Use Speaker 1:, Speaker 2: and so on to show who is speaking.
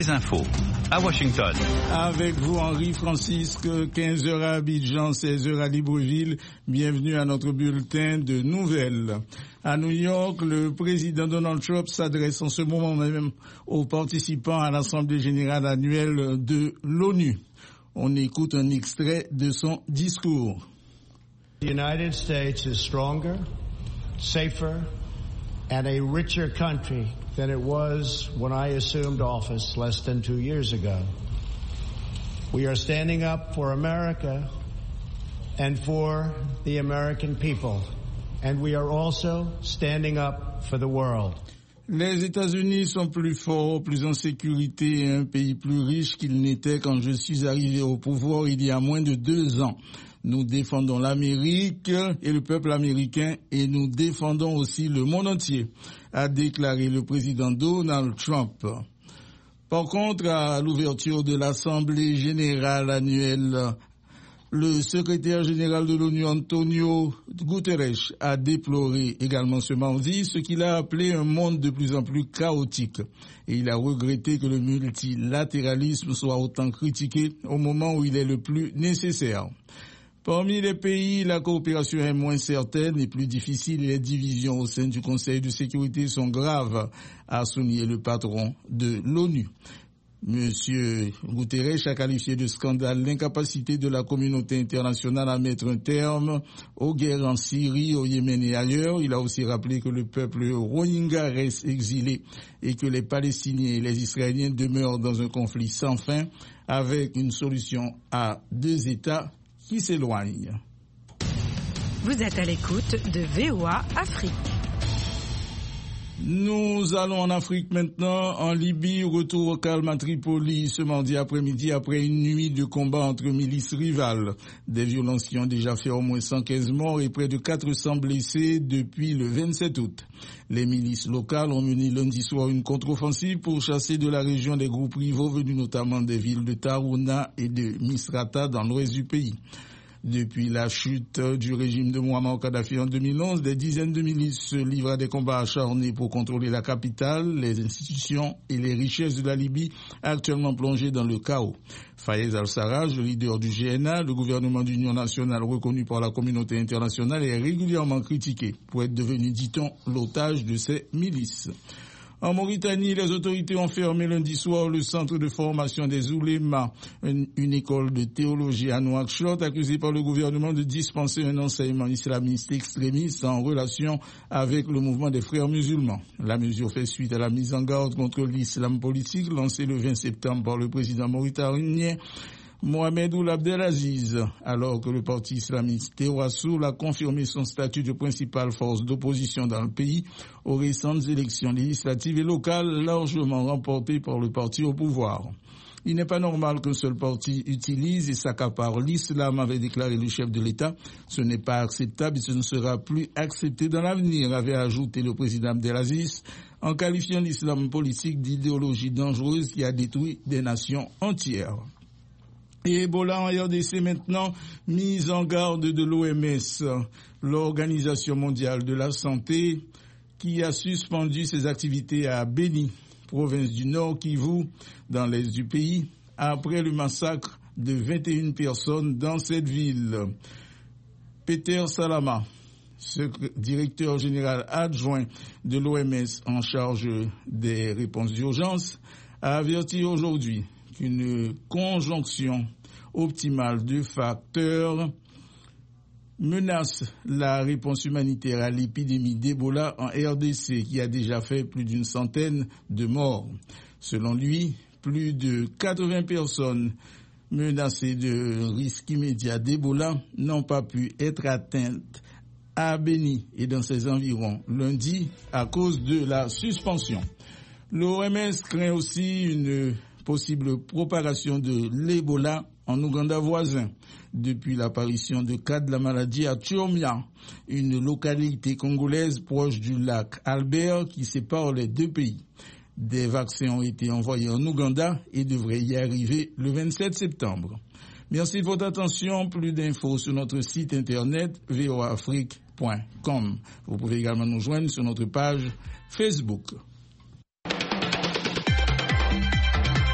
Speaker 1: Les infos à Washington.
Speaker 2: Avec vous, Henri Francisque, 15h à Abidjan, 16h à Libreville. Bienvenue à notre bulletin de nouvelles. À New York, le président Donald Trump s'adresse en ce moment même aux participants à l'Assemblée générale annuelle de l'ONU. On écoute un extrait de son discours.
Speaker 3: The United States is stronger, safer, and a richer country than it was when I assumed office less than 2 years ago. We are standing up for America and for the American people, and we are also standing up for the world.
Speaker 2: Les États-Unis sont plus forts, plus en sécurité et un pays plus riche qu'il n'était quand je suis arrivé au pouvoir il y a moins de 2 ans. Nous défendons l'Amérique et le peuple américain et nous défendons aussi le monde entier, a déclaré le président Donald Trump. Par contre, à l'ouverture de l'Assemblée générale annuelle, le secrétaire général de l'ONU, Antonio Guterres, a déploré également ce mardi ce qu'il a appelé un monde de plus en plus chaotique. Et il a regretté que le multilatéralisme soit autant critiqué au moment où il est le plus nécessaire. Parmi les pays, la coopération est moins certaine et plus difficile et les divisions au sein du Conseil de sécurité sont graves, a souligné le patron de l'ONU. Monsieur Guterres a qualifié de scandale l'incapacité de la communauté internationale à mettre un terme aux guerres en Syrie, au Yémen et ailleurs. Il a aussi rappelé que le peuple Rohingya reste exilé et que les Palestiniens et les Israéliens demeurent dans un conflit sans fin avec une solution à 2 États qui s'éloignent.
Speaker 4: Vous êtes à l'écoute de VOA Afrique.
Speaker 2: Nous allons en Afrique maintenant, en Libye, retour au calme à Tripoli ce mardi après-midi après une nuit de combat entre milices rivales. Des violences qui ont déjà fait au moins 115 morts et près de 400 blessés depuis le 27 août. Les milices locales ont mené lundi soir une contre-offensive pour chasser de la région des groupes rivaux venus notamment des villes de Tarouna et de Misrata dans l'ouest du pays. Depuis la chute du régime de Mouammar Kadhafi en 2011, des dizaines de milices se livrent à des combats acharnés pour contrôler la capitale, les institutions et les richesses de la Libye, actuellement plongées dans le chaos. Fayez al-Sarraj, le leader du GNA, le gouvernement d'union nationale reconnu par la communauté internationale, est régulièrement critiqué pour être devenu, dit-on, l'otage de ces milices. En Mauritanie, les autorités ont fermé lundi soir le centre de formation des oulémas, une école de théologie à Nouakchott, accusée par le gouvernement de dispenser un enseignement islamiste extrémiste en relation avec le mouvement des frères musulmans. La mesure fait suite à la mise en garde contre l'islam politique lancée le 20 septembre par le président mauritanien Mohamed Ould Abdelaziz, alors que le parti islamiste Tewassoul a confirmé son statut de principale force d'opposition dans le pays aux récentes élections législatives et locales largement remportées par le parti au pouvoir. Il n'est pas normal qu'un seul parti utilise et s'accapare l'islam, avait déclaré le chef de l'État. Ce n'est pas acceptable et ce ne sera plus accepté dans l'avenir, avait ajouté le président Abdelaziz, en qualifiant l'islam politique d'idéologie dangereuse qui a détruit des nations entières. Et Ebola en RDC maintenant, mise en garde de l'OMS, l'Organisation mondiale de la santé, qui a suspendu ses activités à Beni, province du Nord Kivu, dans l'est du pays, après le massacre de 21 personnes dans cette ville. Peter Salama, directeur général adjoint de l'OMS en charge des réponses d'urgence, a averti aujourd'hui qu'une conjonction optimale de facteurs menace la réponse humanitaire à l'épidémie d'Ebola en RDC qui a déjà fait plus d'une centaine de morts. Selon lui, plus de 80 personnes menacées de risque immédiat d'Ebola n'ont pas pu être atteintes à Beni et dans ses environs lundi à cause de la suspension. L'OMS craint aussi une possible propagation de l'Ebola en Ouganda voisin, depuis l'apparition de cas de la maladie à Tchomia, une localité congolaise proche du lac Albert qui sépare les 2 pays. Des vaccins ont été envoyés en Ouganda et devraient y arriver le 27 septembre. Merci de votre attention. Plus d'infos sur notre site internet voaafrique.com. Vous pouvez également nous joindre sur notre page Facebook.